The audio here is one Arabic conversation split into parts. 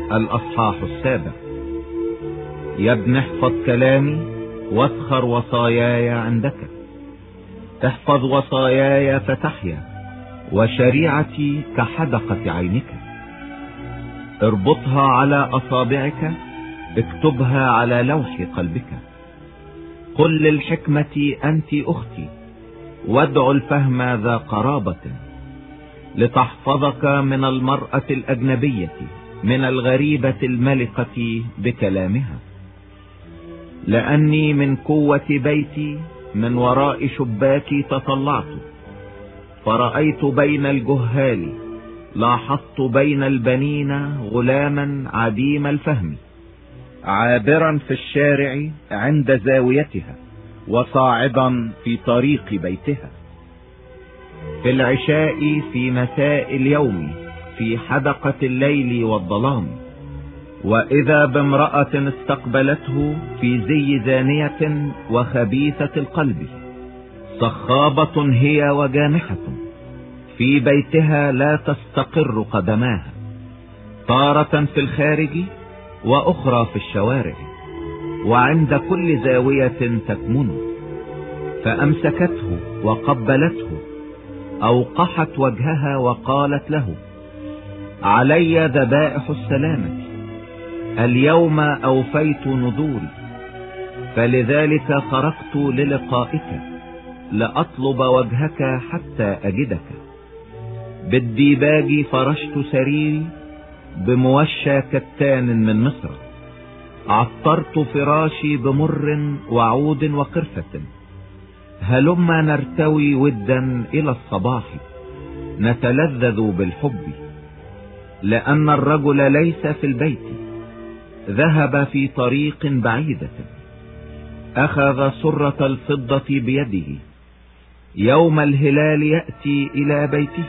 الأصحاح 7. يا ابن احفظ كلامي واسخر وصاياي عندك. احفظ وصاياي فتحيا، وشريعتي كحدقة عينك. اربطها على أصابعك، اكتبها على لوح قلبك. قل للحكمة أنت أختي، وادع الفهم ذا قرابة، لتحفظك من المرأة الأجنبية، من الغريبة الملقة بكلامها. لأني من قوة بيتي من وراء شباكي تطلعت، فرأيت بين الجهال، لاحظت بين البنين غلاما عديم الفهم، عابرا في الشارع عند زاويتها، وصاعدا في طريق بيتها، في العشاء، في مساء اليوم، في حدقة الليل والظلام. وإذا بامرأة استقبلته في زي زانية وخبيثة القلب، صخابة هي وجامحة، في بيتها لا تستقر قدماها، تارة في الخارج وأخرى في الشوارع، وعند كل زاوية تكمن. فأمسكته وقبلته، أوقحت وجهها وقالت له: علي ذبائح السلامة، اليوم أوفيت نذوري، فلذلك خرجت للقائك، لأطلب وجهك حتى أجدك. بالديباج فرشت سريري، بموشى كتان من مصر، عطرت فراشي بمر وعود وقرفة. هلما نرتوي ودا إلى الصباح، نتلذذ بالحب، لأن الرجل ليس في البيت، ذهب في طريق بعيدة. أخذ سرة الفضة بيده، يوم الهلال يأتي إلى بيته.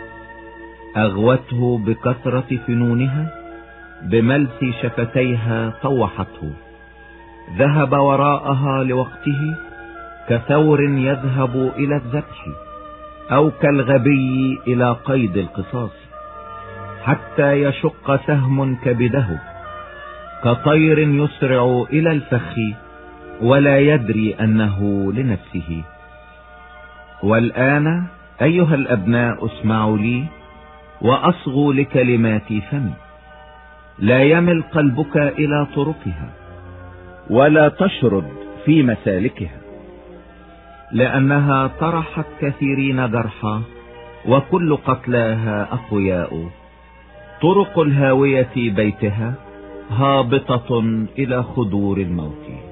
أغوته بكثرة فنونها، بملس شفتيها طوحته. ذهب وراءها لوقته، كثور يذهب إلى الذبح، أو كالغبي إلى قيد القصاص، حتى يشق سهم كبده، كطير يسرع إلى الفخ، ولا يدري أنه لنفسه. والآن أيها الأبناء اسمعوا لي، وأصغوا لكلمات فمي. لا يمل قلبك إلى طرقها، ولا تشرد في مسالكها، لأنها طرحت كثيرين جرحا، وكل قتلاها أقوياء. طرق الهاوية بيتها، هابطة إلى خدور الموت.